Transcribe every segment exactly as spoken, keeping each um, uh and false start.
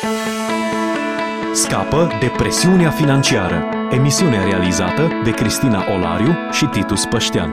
Scapă de presiunea financiară. Emisiune realizată de Cristina Olariu și Titus Păștean.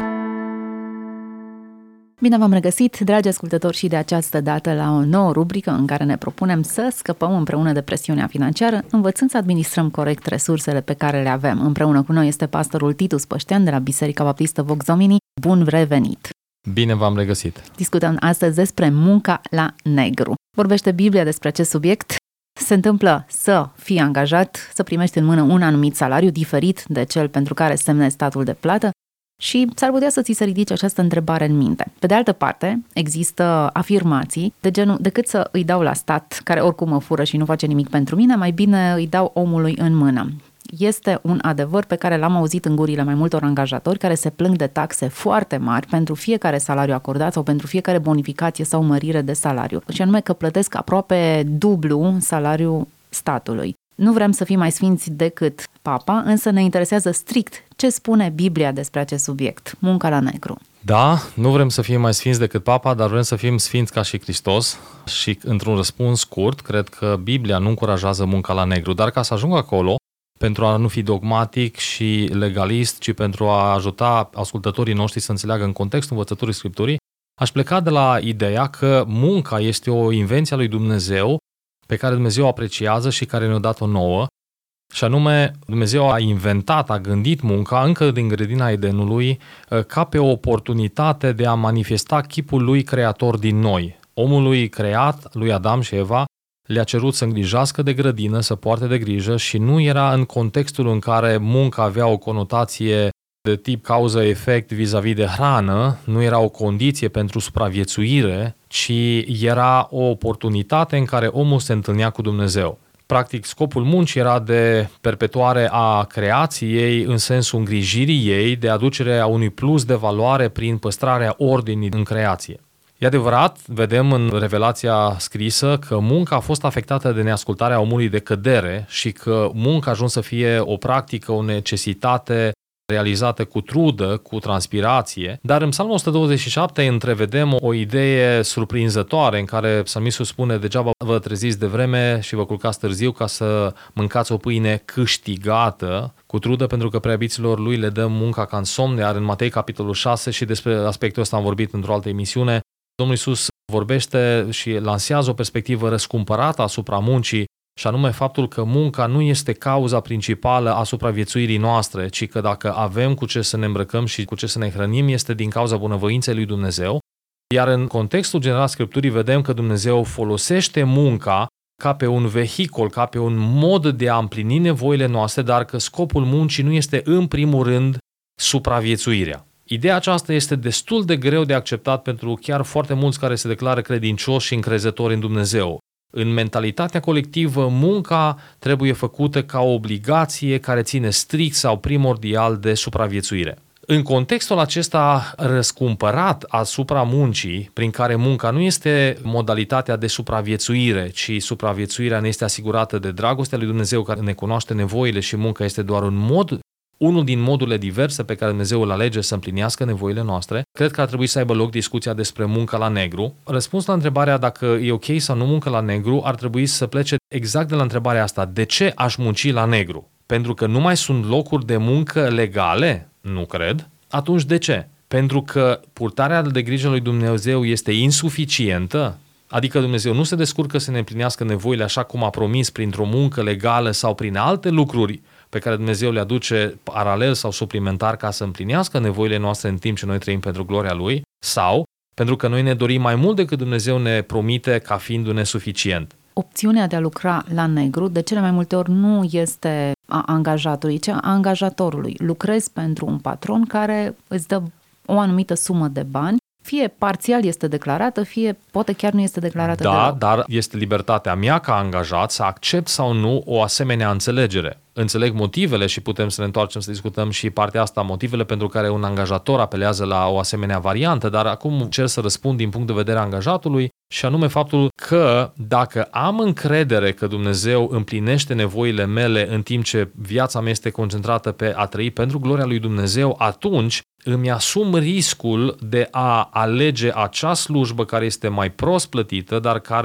Bine v-am regăsit, dragi ascultători, și de această dată la o nouă rubrică în care ne propunem să scăpăm împreună de presiunea financiară, învățând să administrăm corect resursele pe care le avem. Împreună cu noi este pastorul Titus Păștean de la Biserica Baptistă Vox Domini. Bun revenit! Bine v-am regăsit! Discutăm astăzi despre munca la negru. Vorbește Biblia despre acest subiect. Se întâmplă să fii angajat, să primești în mână un anumit salariu diferit de cel pentru care semnezi statul de plată și s-ar putea să ți se ridice această întrebare în minte. Pe de altă parte, există afirmații de genul: decât să îi dau la stat, care oricum mă fură și nu face nimic pentru mine, mai bine îi dau omului în mână. Este un adevăr pe care l-am auzit în gurile mai multor angajatori care se plâng de taxe foarte mari pentru fiecare salariu acordat sau pentru fiecare bonificație sau mărire de salariu. Și anume că plătesc aproape dublu salariul statului. Nu vrem să fim mai sfinți decât Papa, însă ne interesează strict ce spune Biblia despre acest subiect, munca la negru. Da, nu vrem să fim mai sfinți decât Papa, dar vrem să fim sfinți ca și Hristos și într-un răspuns scurt, cred că Biblia nu încurajează munca la negru, dar ca să ajung acolo, pentru a nu fi dogmatic și legalist, ci pentru a ajuta ascultătorii noștri să înțeleagă în contextul învățăturii Scripturii, aș pleca de la ideea că munca este o invenție a lui Dumnezeu pe care Dumnezeu o apreciază și care ne-a dat-o nouă, și anume Dumnezeu a inventat, a gândit munca încă din grădina Edenului ca pe o oportunitate de a manifesta chipul lui creator din noi. Omului creat, lui Adam și Eva, le-a cerut să îngrijească de grădină, să poarte de grijă și nu era în contextul în care munca avea o conotație de tip cauză-efect vis-a-vis de hrană, nu era o condiție pentru supraviețuire, ci era o oportunitate în care omul se întâlnea cu Dumnezeu. Practic, scopul muncii era de perpetuare a creației în sensul îngrijirii ei, de aducere a unui plus de valoare prin păstrarea ordinii în creație. E adevărat, vedem în revelația scrisă că munca a fost afectată de neascultarea omului de cădere și că munca a ajuns să fie o practică, o necesitate realizată cu trudă, cu transpirație, dar în Psalmul o sută douăzeci și șapte întrevedem o idee surprinzătoare în care psalmistul spune: degeaba vă treziți de vreme și vă culcați târziu ca să mâncați o pâine câștigată cu trudă, pentru că preabiților lui le dă munca ca în somn. Iar în Matei capitolul șase, și despre aspectul ăsta am vorbit într-o altă emisiune, Domnul Iisus vorbește și lansează o perspectivă răscumpărată asupra muncii, și anume faptul că munca nu este cauza principală a supraviețuirii noastre, ci că dacă avem cu ce să ne îmbrăcăm și cu ce să ne hrănim, este din cauza bunăvoinței lui Dumnezeu. Iar în contextul general Scripturii vedem că Dumnezeu folosește munca ca pe un vehicul, ca pe un mod de a împlini nevoile noastre, dar că scopul muncii nu este în primul rând supraviețuirea. Ideea aceasta este destul de greu de acceptat pentru chiar foarte mulți care se declară credincioși și încrezători în Dumnezeu. În mentalitatea colectivă, munca trebuie făcută ca o obligație care ține strict sau primordial de supraviețuire. În contextul acesta răscumpărat asupra muncii, prin care munca nu este modalitatea de supraviețuire, ci supraviețuirea ne este asigurată de dragostea lui Dumnezeu care ne cunoaște nevoile și munca este doar un mod, unul din modurile diverse pe care Dumnezeu îl alege să împlinească nevoile noastre, cred că ar trebui să aibă loc discuția despre munca la negru. Răspunsul la întrebarea dacă e ok sau nu muncă la negru ar trebui să plece exact de la întrebarea asta: de ce aș munci la negru? Pentru că nu mai sunt locuri de muncă legale? Nu cred. Atunci de ce? Pentru că purtarea de grijă lui Dumnezeu este insuficientă? Adică Dumnezeu nu se descurcă să ne împlinească nevoile așa cum a promis printr-o muncă legală sau prin alte lucruri pe care Dumnezeu le aduce paralel sau suplimentar ca să împlinească nevoile noastre în timp ce noi trăim pentru gloria Lui, sau pentru că noi ne dorim mai mult decât Dumnezeu ne promite ca fiindu-ne suficient. Opțiunea de a lucra la negru de cele mai multe ori nu este a angajatului, ci a angajatorului. Lucrezi pentru un patron care îți dă o anumită sumă de bani, fie parțial este declarată, fie poate chiar nu este declarată da, deloc. Dar este libertatea mea ca angajat să accept sau nu o asemenea înțelegere. Înțeleg motivele și putem să ne întoarcem să discutăm și partea asta, motivele pentru care un angajator apelează la o asemenea variantă, dar acum cer să răspund din punct de vedere a angajatului, și anume faptul că dacă am încredere că Dumnezeu împlinește nevoile mele în timp ce viața mea este concentrată pe a trăi pentru gloria lui Dumnezeu, atunci îmi asum riscul de a alege acea slujbă care este mai prost plătită, dar care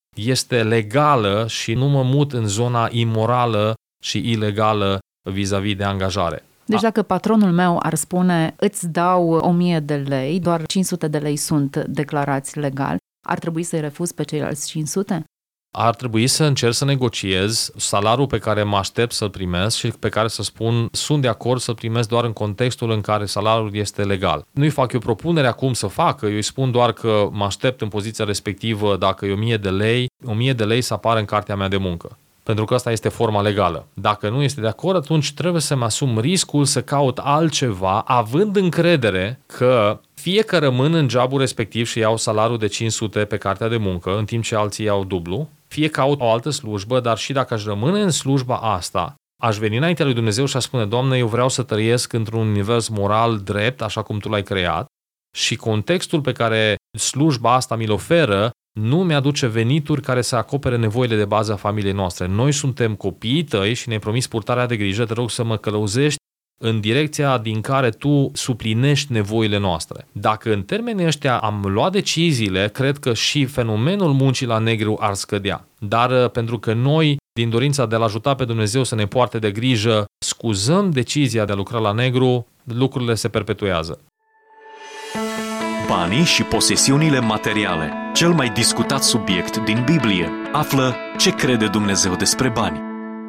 este legală și nu mă mut în zona imorală și ilegală vis-a-vis de angajare. Deci dacă patronul meu ar spune îți dau o mie de lei, doar cinci sute de lei sunt declarați legal, ar trebui să-i refuz pe ceilalți cinci sute? Ar trebui să încerc să negociez salariul pe care mă aștept să-l primesc și pe care să spun sunt de acord să-l primesc doar în contextul în care salariul este legal. Nu-i fac eu propunere acum să facă, eu îi spun doar că mă aștept în poziția respectivă dacă e o mie de lei, o mie de lei să apară în cartea mea de muncă. Pentru că asta este forma legală. Dacă nu este de acord, atunci trebuie să-mi asum riscul să caut altceva, având încredere că fie că rămân în jobul respectiv și iau salariul de cinci sute pe cartea de muncă, în timp ce alții iau dublu, fie caut o altă slujbă, dar și dacă aș rămâne în slujba asta, aș veni înaintea lui Dumnezeu și aș spune, Doamne, eu vreau să trăiesc într-un univers moral drept, așa cum Tu l-ai creat, și contextul pe care slujba asta mi-l oferă nu mi-aduce venituri care să acopere nevoile de bază a familiei noastre. Noi suntem copiii Tăi și ne-ai promis purtarea de grijă, te rog să mă călăuzești în direcția din care Tu suplinești nevoile noastre. Dacă în termenii ăștia am luat deciziile, cred că și fenomenul muncii la negru ar scădea. Dar pentru că noi, din dorința de a-L ajuta pe Dumnezeu să ne poarte de grijă, scuzăm decizia de a lucra la negru, lucrurile se perpetuează. Banii și posesiunile materiale, cel mai discutat subiect din Biblie. Află ce crede Dumnezeu despre bani.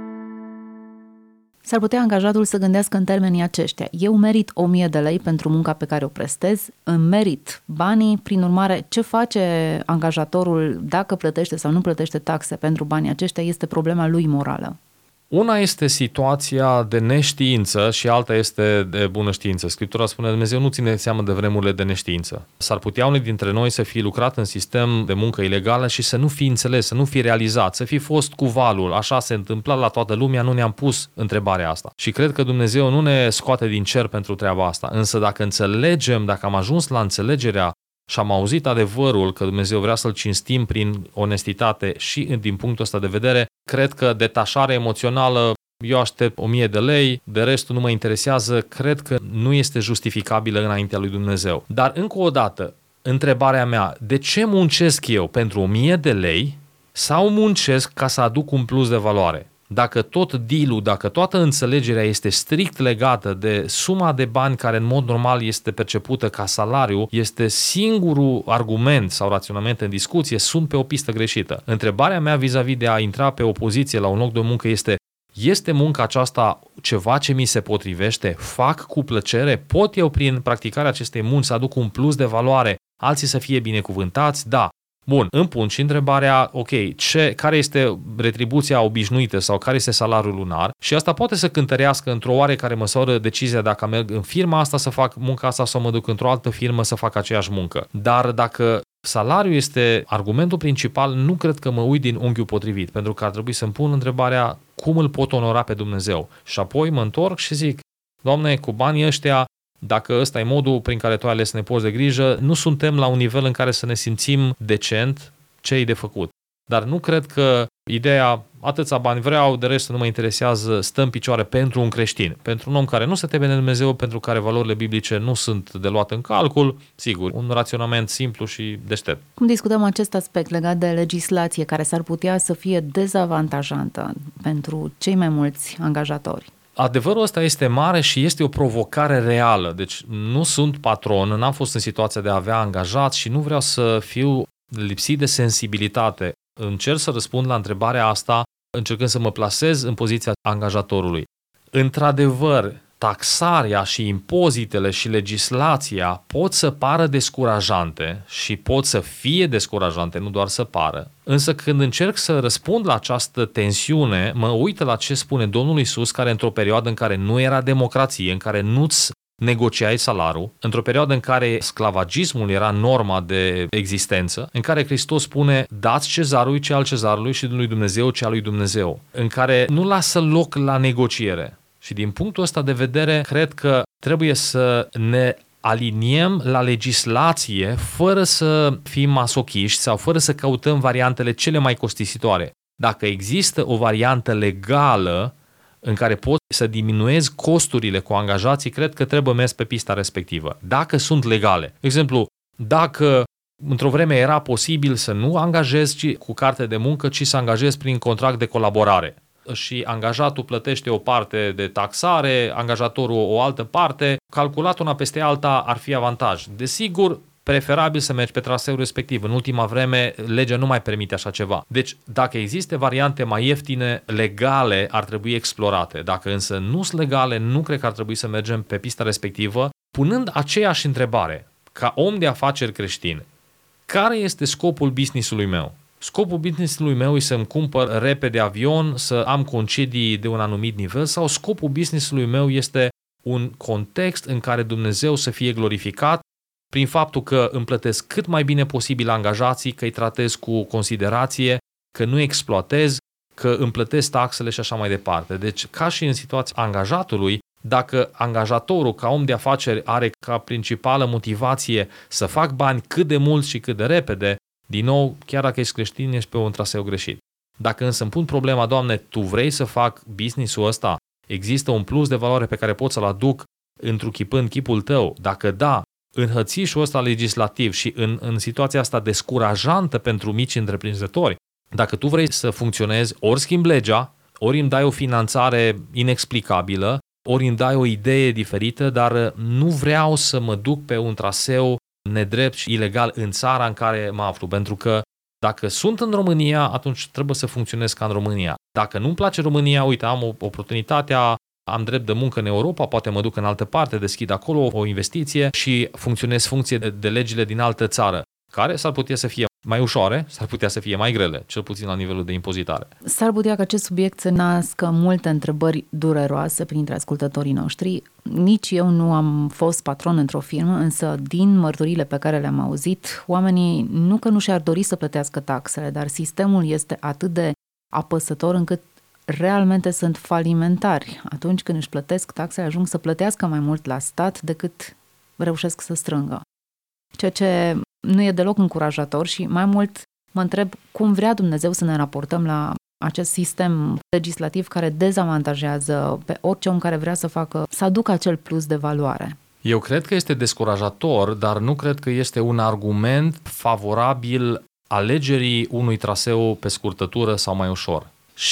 S-ar putea angajatul să gândească în termenii aceștia. Eu merit o mie de lei pentru munca pe care o prestez, îmi merit banii, prin urmare, ce face angajatorul dacă plătește sau nu plătește taxe pentru banii aceștia este problema lui morală. Una este situația de neștiință și alta este de bună știință. Scriptura spune, Dumnezeu nu ține seamă de vremurile de neștiință. S-ar putea unii dintre noi să fie lucrat în sistem de muncă ilegală și să nu fi înțeles, să nu fi realizat, să fi fost cu valul. Așa se întâmpla la toată lumea, nu ne-am pus întrebarea asta. Și cred că Dumnezeu nu ne scoate din cer pentru treaba asta. Însă dacă înțelegem, dacă am ajuns la înțelegerea și am auzit adevărul că Dumnezeu vrea să-L cinstim prin onestitate și din punctul ăsta de vedere, cred că detașarea emoțională, eu aștept o mie de lei, de restul nu mă interesează, cred că nu este justificabilă înaintea lui Dumnezeu. Dar încă o dată, întrebarea mea, de ce muncesc eu pentru o mie de lei sau muncesc ca să aduc un plus de valoare? Dacă tot deal-ul, dacă toată înțelegerea este strict legată de suma de bani care în mod normal este percepută ca salariu, este singurul argument sau raționament în discuție, sunt pe o pistă greșită. Întrebarea mea vis-a-vis de a intra pe o poziție la un loc de muncă este: este munca aceasta ceva ce mi se potrivește? Fac cu plăcere? Pot eu prin practicarea acestei munci să aduc un plus de valoare? Alții să fie binecuvântați? Da. Bun, îmi pun și întrebarea, ok, ce, care este retribuția obișnuită sau care este salariul lunar? Și asta poate să cântărească într-o oarecare măsură decizia dacă merg în firma asta să fac munca asta sau mă duc într-o altă firmă să fac aceeași muncă. Dar dacă salariul este argumentul principal, nu cred că mă uit din unghiul potrivit, pentru că ar trebui să-mi pun întrebarea cum îl pot onora pe Dumnezeu. Și apoi mă întorc și zic, Doamne, cu banii ăștia, dacă ăsta e modul prin care Tu ai ales să ne porți de grijă, nu suntem la un nivel în care să ne simțim decent ce e de făcut. Dar nu cred că ideea, atâția bani vreau, de rest nu mă interesează, stă în picioare pentru un creștin. Pentru un om care nu se teme de Dumnezeu, pentru care valorile biblice nu sunt de luat în calcul, sigur, un raționament simplu și deștept. Cum discutăm acest aspect legat de legislație care s-ar putea să fie dezavantajantă pentru cei mai mulți angajatori? Adevărul ăsta este mare și este o provocare reală. Deci nu sunt patron, n-am fost în situația de a avea angajați și nu vreau să fiu lipsit de sensibilitate. Încerc să răspund la întrebarea asta încercând să mă plasez în poziția angajatorului. Într-adevăr, taxarea și impozitele și legislația pot să pară descurajante și pot să fie descurajante, nu doar să pară. Însă când încerc să răspund la această tensiune, mă uit la ce spune Domnul Iisus, care într-o perioadă în care nu era democrație, în care nu-ți negociai salariul, într-o perioadă în care sclavagismul era norma de existență, în care Hristos spune, dați cezarului ce al cezarului și lui Dumnezeu ce al lui Dumnezeu, în care nu lasă loc la negociere. Și din punctul ăsta de vedere, cred că trebuie să ne aliniem la legislație fără să fim masochiști sau fără să căutăm variantele cele mai costisitoare. Dacă există o variantă legală în care poți să diminuezi costurile cu angajații, cred că trebuie mers pe pista respectivă. Dacă sunt legale. De exemplu, dacă Într-o vreme era posibil să nu angajezi cu carte de muncă, ci să angajezi prin contract de colaborare. Și angajatul plătește o parte de taxare, angajatorul o altă parte, calculat una peste alta ar fi avantaj. Desigur, preferabil să mergi pe traseul respectiv. În ultima vreme, legea nu mai permite așa ceva. Deci, dacă există variante mai ieftine, legale, ar trebui explorate. Dacă însă nu sunt legale, nu cred că ar trebui să mergem pe pista respectivă, punând aceeași întrebare, ca om de afaceri creștin, care este scopul business-ului meu? Scopul business-ului meu e să-mi cumpăr repede avion, să am concedii de un anumit nivel, sau scopul business-ului meu este un context în care Dumnezeu să fie glorificat prin faptul că îmi plătesc cât mai bine posibil angajații, că îi tratez cu considerație, că nu exploatez, că îmi plătesc taxele și așa mai departe. Deci, ca și în situația angajatului, dacă angajatorul, ca om de afaceri, are ca principală motivație să fac bani cât de mult și cât de repede, din nou, chiar dacă ești creștin, ești pe un traseu greșit. Dacă însă îmi pun problema, Doamne, Tu vrei să fac business-ul ăsta, există un plus de valoare pe care pot să-l aduc întruchipând chipul Tău, dacă da, în hățișul ăsta legislativ și în, în situația asta descurajantă pentru mici întreprinzători, dacă Tu vrei să funcționezi, ori schimbi legea, ori îmi dai o finanțare inexplicabilă, ori îmi dai o idee diferită, dar nu vreau să mă duc pe un traseu nedrept și ilegal în țara în care mă aflu, pentru că dacă sunt în România, atunci trebuie să funcționez ca în România. Dacă nu-mi place România, uite, am o oportunitatea, am drept de muncă în Europa, poate mă duc în altă parte, deschid acolo o investiție și funcționez funcție de, de legile din altă țară, care s-ar putea să fie mai ușoare, s-ar putea să fie mai grele, cel puțin la nivelul de impozitare. S-ar putea ca acest subiect să nască multe întrebări dureroase printre ascultătorii noștri. Nici eu nu am fost patron într-o firmă, însă din mărturiile pe care le-am auzit, oamenii nu că nu și-ar dori să plătească taxele, dar sistemul este atât de apăsător încât realmente sunt falimentari. Atunci când își plătesc taxele, ajung să plătească mai mult la stat decât reușesc să strângă. Ceea ce nu e deloc încurajator și mai mult mă întreb cum vrea Dumnezeu să ne raportăm la acest sistem legislativ care dezavantajează pe orice om care vrea să facă, să aducă acel plus de valoare. Eu cred că este descurajator, dar nu cred că este un argument favorabil alegerii unui traseu pe scurtătură sau mai ușor.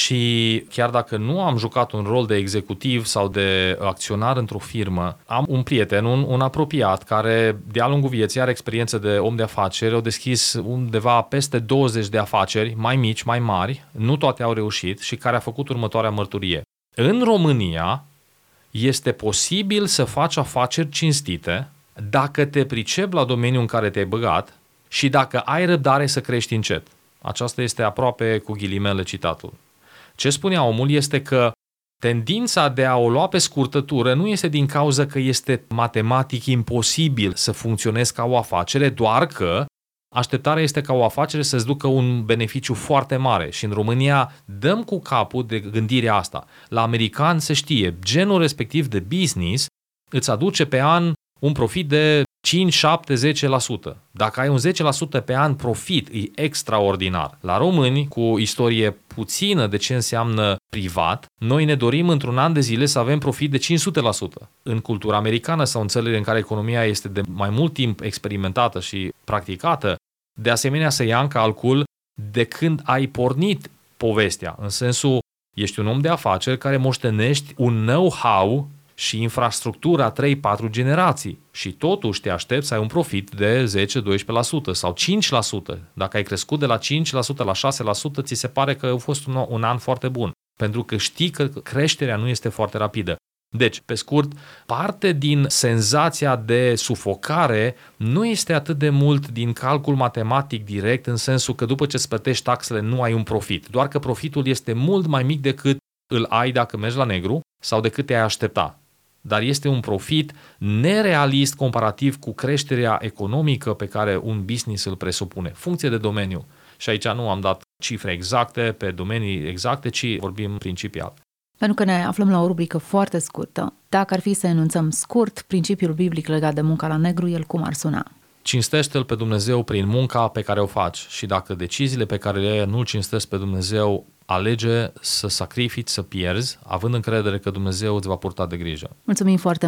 Și chiar dacă nu am jucat un rol de executiv sau de acționar într-o firmă, am un prieten, un, un apropiat, care de-a lungul vieții are experiență de om de afaceri, au deschis undeva peste douăzeci de afaceri, mai mici, mai mari, nu toate au reușit și care a făcut următoarea mărturie. În România este posibil să faci afaceri cinstite dacă te pricepi la domeniul în care te-ai băgat și dacă ai răbdare să crești încet. Aceasta este aproape cu ghilimele citatul. Ce spunea omul este că tendința de a o lua pe scurtătură nu este din cauza că este matematic imposibil să funcționezi ca o afacere, doar că așteptarea este ca o afacere să-ți ducă un beneficiu foarte mare și în România dăm cu capul de gândirea asta. La american se știe, genul respectiv de business îți aduce pe an un profit de cinci, șapte, zece la sută. Dacă ai un zece la sută pe an profit, e extraordinar. La români, cu istorie puțină de ce înseamnă privat, noi ne dorim într-un an de zile să avem profit de cinci sute la sută. În cultura americană sau în țările în care economia este de mai mult timp experimentată și practicată, de asemenea să ia în calcul de când ai pornit povestea, în sensul ești un om de afaceri care moștenești un know-how și infrastructura trei patru generații și totuși te aștepți să ai un profit de zece-doisprezece la sută sau cinci la sută. Dacă ai crescut de la cinci la sută la șase la sută, ți se pare că a fost un, un an foarte bun, pentru că știi că creșterea nu este foarte rapidă. Deci, pe scurt, parte din senzația de sufocare nu este atât de mult din calcul matematic direct, în sensul că după ce îți plătești taxele nu ai un profit, doar că profitul este mult mai mic decât îl ai dacă mergi la negru sau decât te-ai aștepta. Dar este un profit nerealist comparativ cu creșterea economică pe care un business îl presupune, funcție de domeniu. Și aici nu am dat cifre exacte pe domenii exacte, ci vorbim principial. Pentru că ne aflăm la o rubrică foarte scurtă, dacă ar fi să enunțăm scurt principiul biblic legat de munca la negru, el cum ar suna? Cinstește-L pe Dumnezeu prin munca pe care o faci și dacă deciziile pe care le iei nu-L cinstesc pe Dumnezeu, alege să sacrifici, să pierzi, având încredere că Dumnezeu îți va purta de grijă. Mulțumim foarte mult!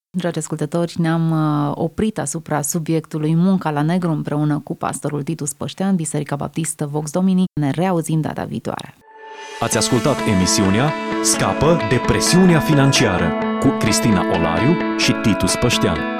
Dragi ascultători, ne-am oprit asupra subiectului munca la negru împreună cu pastorul Titus Păștean, Biserica Baptistă Vox Domini. Ne reauzim data viitoare. Ați ascultat emisiunea Scapă de presiunea financiară cu Cristina Olariu și Titus Păștean.